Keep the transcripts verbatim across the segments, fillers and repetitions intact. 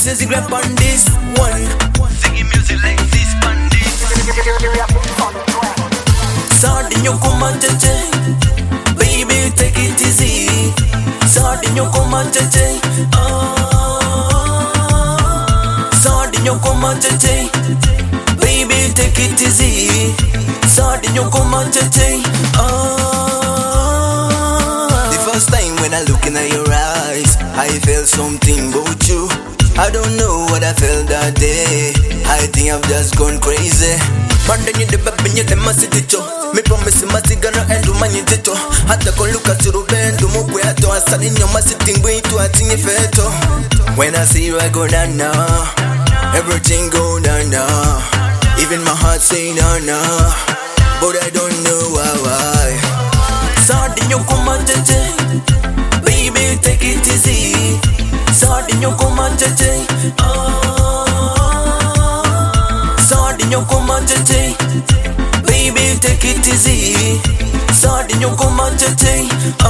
says he grab on this one. Singing music like this bandit. Sardinho come cheche, baby take it easy. Sardinho come cheche, ah. Sardinho come cheche, baby take it easy. Sardinho come cheche, ah. The first time when I look into your eyes, I felt something about you. I don't know what I felt that day. I think I've just gone crazy. Pandanya de babenya de masiticho. Me promise masigana endo manyitito. Hata koluka turubendo mukwe ato asali nyoma sitingwe itu atinye feto. When I see you I go down now. Everything go down now. Even my heart say no no. But I don't know why why. Sardinho come cheche, baby take it easy. Sardinho come cheche, ah. Sardinho come cheche, baby take it easy. Sardinho come cheche,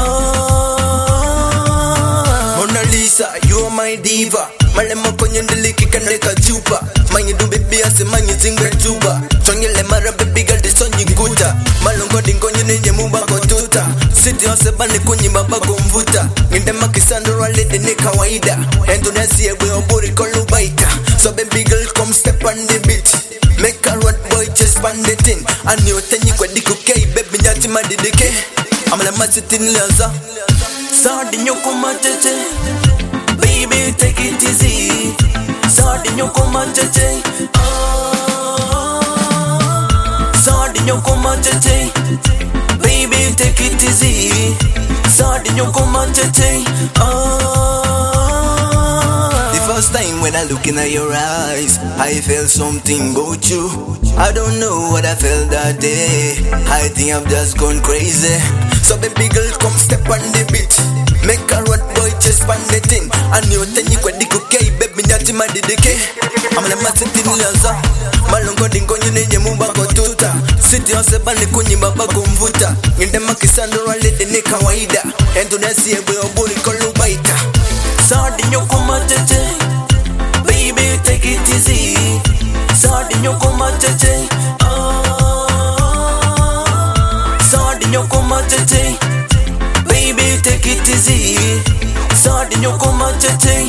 ah. Mona Lisa, you are my diva. Malema kwenye ndiliki kaneka chupa. Manyi du baby ase manyi zingwe juba. Chonyele mara baby girl de sonyi nguta. Malongo dingonye nenye mubako tuta. Siti ose bani kunyi babako mvuta. Nginde makisando rale de ne kawaida. Endonesi ewe oburi kolu baika. So baby girl come step on the beat. Make a road boy just band it in. Ani otenyi kwa diku kei baby nyati madidike. Amala masitin liaza. Sardinho come cheche, baby take it easy. Sardinho come cheche, ah. Sardinho come cheche, baby take it easy. Sardinho come cheche, ah. The first time when I look into your eyes, I felt something about you. I don't know what I felt that day. I think I've just gone crazy. So baby girl come step on the beat. Make a road boy just band it in. And you tell you kwa diku kei baby nyati madidike. I'm the masiti nilaza. Malongo dingo nyine mubako tuta. Siti ose bani kunyi babako mvuta. Nginde makisando rale de ne kawaida. Endonesi ewe oburi kolu baita. Sardinho come cheche, baby take it easy. Sardinho come cheche, ah. Sardinho come cheche, baby take it easy. Sardinho come cheche,